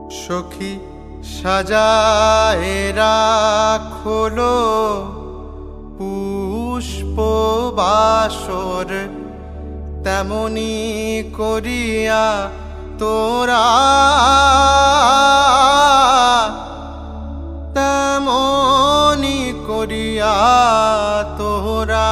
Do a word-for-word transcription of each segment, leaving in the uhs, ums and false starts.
সখী সাজায় রাখলো পুষ্প বাসর, তেমনি করিয়া তোরা তেমনি করিয়া তোরা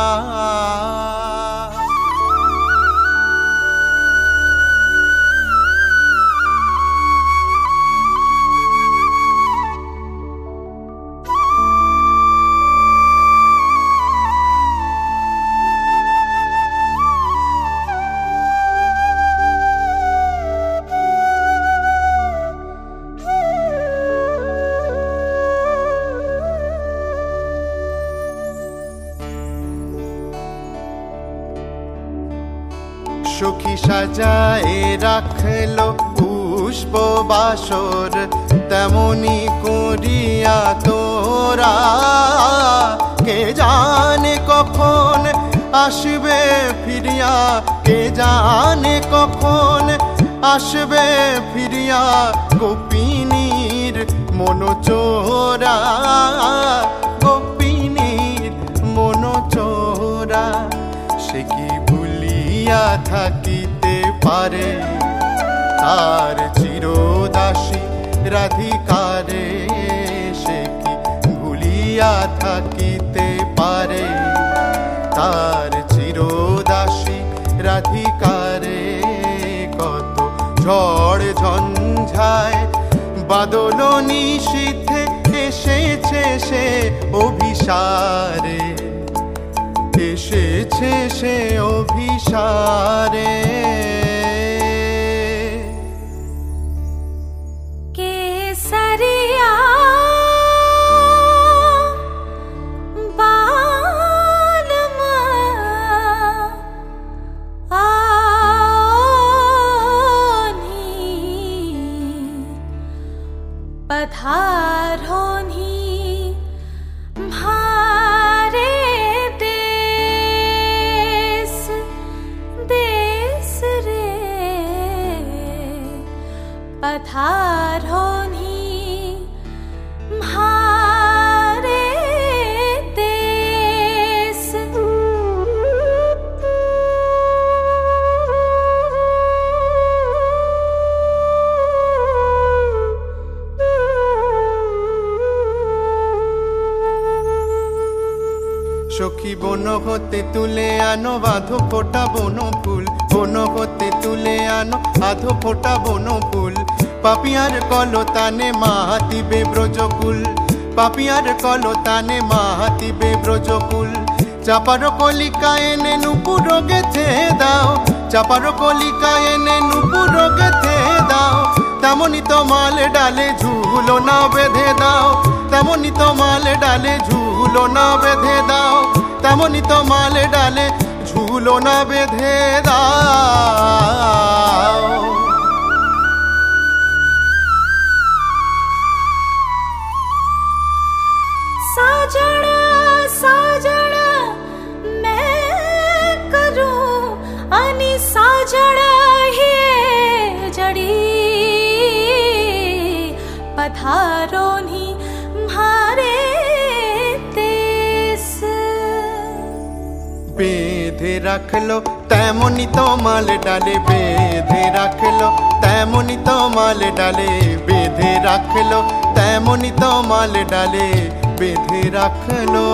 সখী সাজায় রাখলো পুষ্প বাসর, তেমনি করিয়া তোরা কে জানে কখন আসবে ফিরিয়া, কে জানে কখন আসবে ফিরিয়া গোপিনীর মনোচোরা, গোপিনীর মনোচোরা। সে কি ভুলিয়া থাকিতে পারে তার চিরদাসী রাধিকারে, সে কি ভুলিয়া থাকিতে পারে তার চিরদাসী রাধিকারে। কত ঝড় ঝঞ্ঝায় বাদল নিশীথে এসেছে সে অভিসারে, এসেছে সে অভিসারে। কেসরিয়া বালমা আনি पधारोनी भारे देश देश रे, पधारोनी भारे देश। সখী বন হতে তুলে আনো আধো ফোটা বন ফুল, বন হতে তুলে আনো আধো ফোটা বন ফুল। পাপিয়ার কলতানে মাহাতিবে ব্রজকুল, পাপিয়ার কলতানে মাহাতিবে ব্রজকুল। চাপার কলিকা এনে নুপুর গেথে দাও, চাপার কলিকা এনে নুপুর গেথে দাও। তেমনি তো মাল ডালে ঝুলো না বেঁধে দাও, তেমনি তো মাল ডালে ঝুলো না বেঁধে দাও, তেমনি তো মাল ডালে ঝুলো না বেঁধে দাও। साजड़ा साजड़ा मैं करूं अनि साजड़ा ही जड़ी, पधारोनी भारे देश। বেঁধে রাখলো তেমনি তো মাল ডালে, বেঁধে রাখলো তেমনি তো মাল ডালে, বেঁধে রাখলো তেমনি তো মাল ডালে, বেঁধে রাখলো।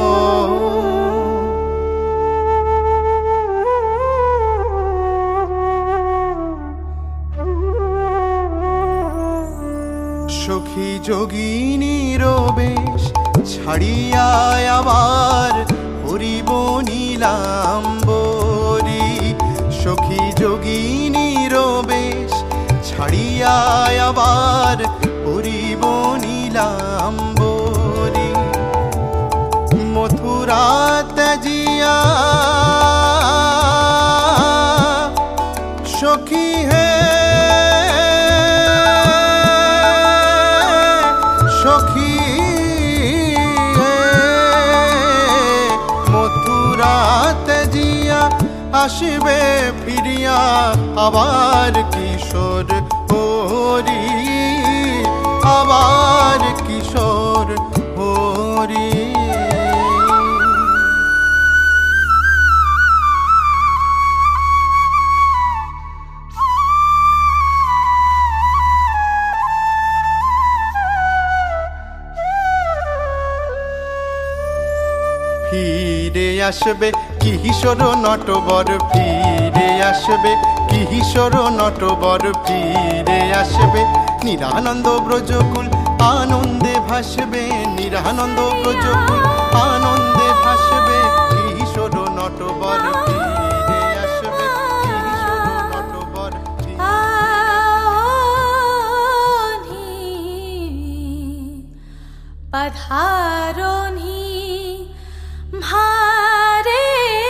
সখী যোগিনীর বেশ ছাড়িয়া আবার হরিব নীলাম্বরী, সখী যোগিনীর বেশ ছাড়িয়া আবার হরিব নীলাম্বরী। মথুরা ত্যাজিয়া সখী হে সখী হে, মথুরা ত্যাজিয়া আসবে ফিরিয়া আবার কিশোর হরি। আসবে কিশোর নটবর ফিরে আসবে কিশোর নটবর ফিরে আসবে নিরানন্দ ব্রজকুল আনন্দে ভাসবে নিরানন্দ ব্রজকুল আনন্দে ভাসবে কিশোর নটবর ফিরে আসবে কিশোর নটবর पधारोनि म्हारे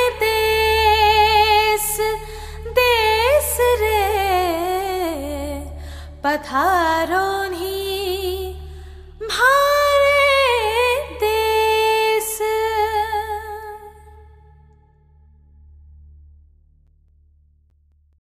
देश देश रे पधारोनि